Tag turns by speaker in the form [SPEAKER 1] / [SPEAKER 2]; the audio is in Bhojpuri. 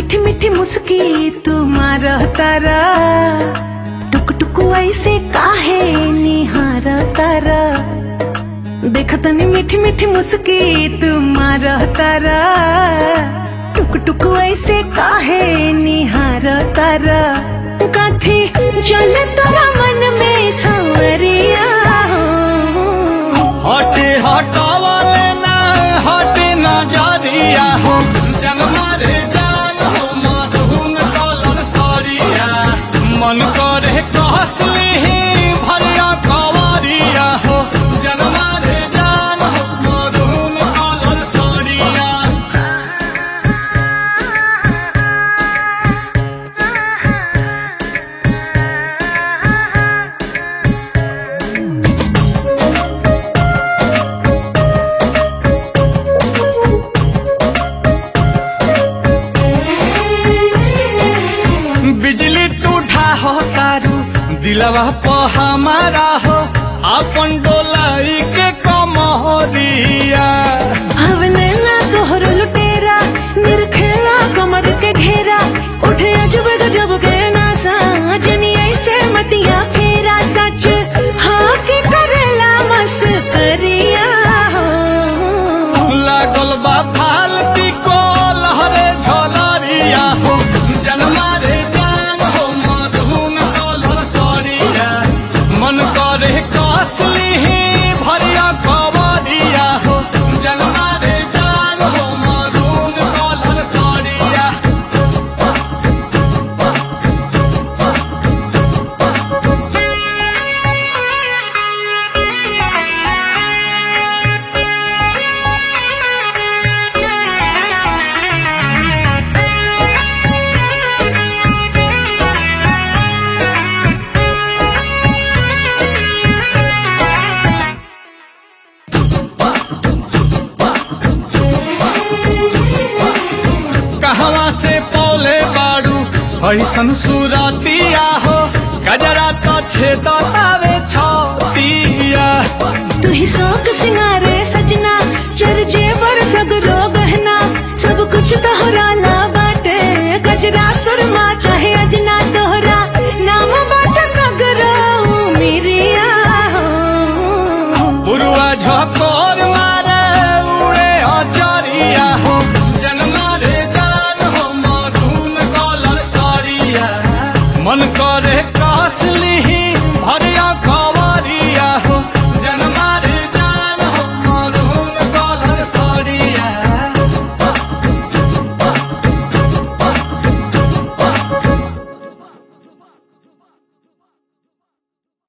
[SPEAKER 1] मीठी मीठी मुस्की तुम्हारा तारा, टुक टुक ऐसे काहे निहार तारा। देखा तनी मीठी मीठी मुस्की तुम्हारा तारा, टुक टुक ऐसे काहे निहार तारा। काथी चले तोरा मन में सांवरिया,
[SPEAKER 2] हटे हटावले ना हटे नजरिया हो, जनमा रे जान हो मधुन कलर सरिया। मन करे कहसली भरिया कवरिया हो, जनमा रे जान हो मधुन कलर सरिया। बिजली टूठा हो तारू दिलवा पे हमारा हो, अपन डोलाई के कमरिया।
[SPEAKER 1] हवने ला तोहर लुटेरा, निरखेला कमर के घेरा। उठे अजब गजब के नासा, जनी ऐसे मतिया फेरा। सच हाँ के करेला मस्करिया हो,
[SPEAKER 2] लागल बा फालती को लहरे झलरिया हो, जनमा रे जान हो मधुन कलर सरिया। मन करे कसली भरिया कवरिया हो, जनमा रे जान हो मधुन कलर सरिया। कहवा से पौले बाड़ू ऐसन सुरतिया हो, गजरा तो छेदतावे छतिया।
[SPEAKER 1] तू ही शौक सिंगारे सजना, चर जेवर सगरो गहना। सब कुछ तोहरा ला बाटे, गजरा सुरमा चाहे अजना। तोहरा नाम बाटे सगरो मिरिया हो,
[SPEAKER 2] पुरुआ झकोर